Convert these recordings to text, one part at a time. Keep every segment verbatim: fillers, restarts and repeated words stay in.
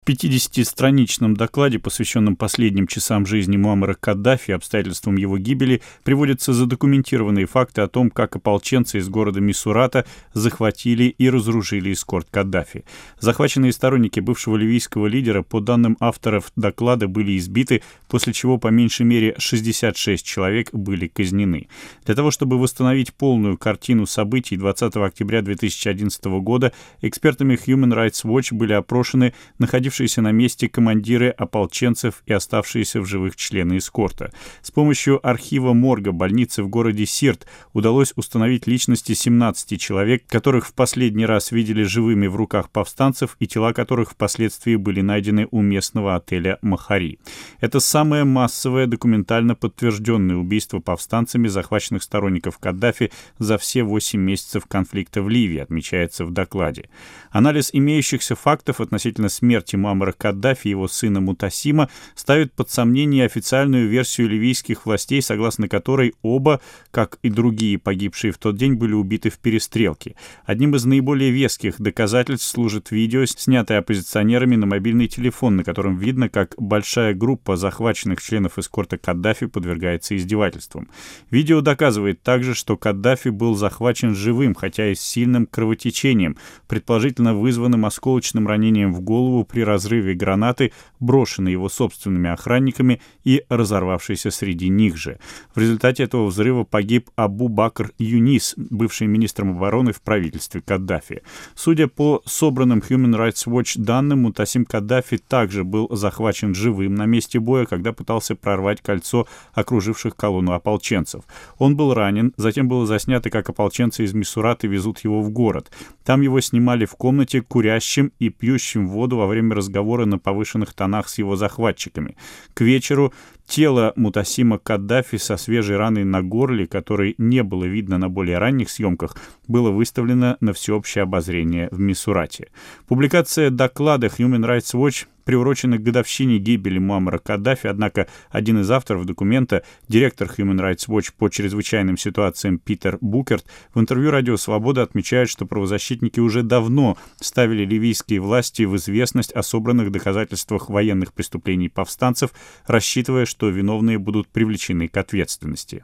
В пятидесятистраничном докладе, посвященном последним часам жизни Муаммара Каддафи и обстоятельствам его гибели, приводятся задокументированные факты о том, как ополченцы из города Мисурата захватили и разоружили эскорт Каддафи. Захваченные сторонники бывшего ливийского лидера, по данным авторов доклада, были избиты, после чего по меньшей мере шестьдесят шесть человек были казнены. Для того, чтобы восстановить полную картину событий двадцатого октября две тысячи одиннадцатого года, экспертами Human Rights Watch были опрошены находившиеся на месте командиры ополченцев и оставшиеся в живых члены эскорта. С помощью архива морга больницы в городе Сирт удалось установить личности семнадцати человек, которых в последний раз видели живыми в руках повстанцев и тела которых впоследствии были найдены у местного отеля «Махари». Это самое массовое документально подтвержденное убийство повстанцами захваченных сторонников Каддафи за все восемь месяцев конфликта в Ливии, отмечается в докладе. Анализ имеющихся фактов относительно смерти Муаммара Каддафи и его сына Мутасима ставит под сомнение официальную версию ливийских властей, согласно которой оба, как и другие погибшие в тот день, были убиты в перестрелке. Одним из наиболее веских доказательств служит видео, снятое оппозиционерами на мобильный телефон, на котором видно, как большая группа захваченных членов эскорта Каддафи подвергается издевательствам. Видео доказывает также, что Каддафи был захвачен живым, хотя и с сильным кровотечением, предположительно вызванным осколочным ранением в голову при разрыве гранаты, брошенной его собственными охранниками и разорвавшейся среди них же. В результате этого взрыва погиб Абу Бакр Юнис, бывший министром обороны в правительстве Каддафи. Судя по собранным Human Rights Watch данным, Мутасим Каддафи также был захвачен живым на месте боя, когда пытался прорвать кольцо окруживших колонну ополченцев. Он был ранен, затем было заснято, как ополченцы из Мисураты везут его в город. Там его снимали в комнате курящим и пьющим воду во время разговора на повышенных тонах с его захватчиками. К вечеру тело Мутасима Каддафи со свежей раной на горле, которой не было видно на более ранних съемках, было выставлено на всеобщее обозрение в Мисурате. Публикация доклада Human Rights Watch приурочена к годовщине гибели Муаммара Каддафи, однако один из авторов документа, директор Human Rights Watch по чрезвычайным ситуациям Питер Букерт, в интервью «Радио Свобода» отмечает, что правозащитники уже давно ставили ливийские власти в известность о собранных доказательствах военных преступлений повстанцев, рассчитывая, что виновные будут привлечены к ответственности.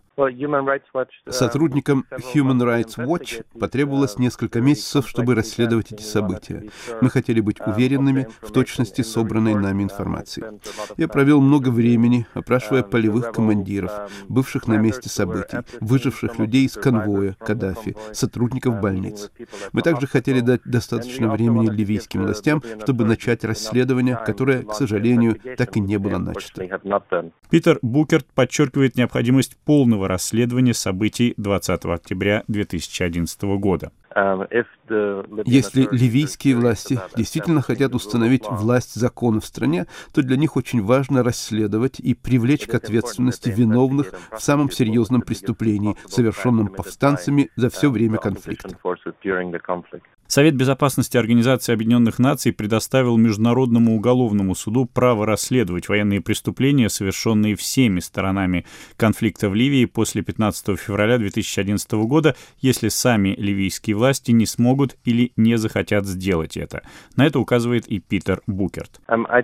Сотрудникам Human Rights Watch потребовалось несколько месяцев, чтобы расследовать эти события. Мы хотели быть уверенными в точности собранной нами информации. Я провел много времени, опрашивая полевых командиров, бывших на месте событий, выживших людей из конвоя Каддафи, сотрудников больниц. Мы также хотели дать достаточно времени ливийским властям, чтобы начать расследование, которое, к сожалению, так и не было начато. Питер Букерт подчеркивает необходимость полного расследования событий двадцатого октября две тысячи одиннадцатого года. Если ливийские власти действительно хотят установить власть закона в стране, то для них очень важно расследовать и привлечь к ответственности виновных в самом серьезном преступлении, совершенном повстанцами за все время конфликта. Совет безопасности Организации Объединенных Наций предоставил Международному уголовному суду право расследовать военные преступления, совершенные всеми сторонами конфликта в Ливии после пятнадцатого февраля две тысячи одиннадцатого года, если сами ливийские власти не смогут или не захотят сделать это. На это указывает и Питер Букерт.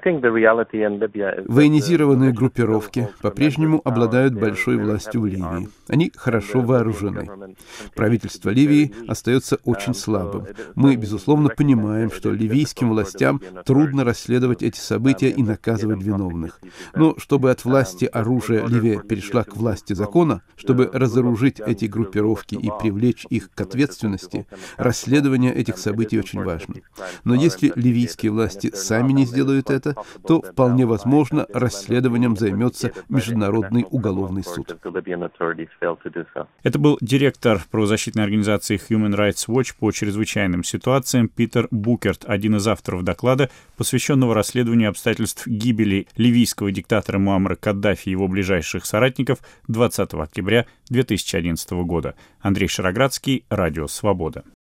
Военизированные группировки по-прежнему обладают большой властью в Ливии. Они хорошо вооружены. Правительство Ливии остается очень слабым. Мы, безусловно, понимаем, что ливийским властям трудно расследовать эти события и наказывать виновных. Но чтобы от власти оружия Ливия перешла к власти закона, чтобы разоружить эти группировки и привлечь их к ответственности, расследование этих событий очень важно. Но если ливийские власти сами не сделают это, то вполне возможно, расследованием займется Международный уголовный суд. Это был директор правозащитной организации Human Rights Watch по чрезвычайным ситуациям Питер Букерт, один из авторов доклада, посвященного расследованию обстоятельств гибели ливийского диктатора Муаммара Каддафи и его ближайших соратников двадцатого октября две тысячи одиннадцатого года. Андрей Шароградский, Радио Свобода.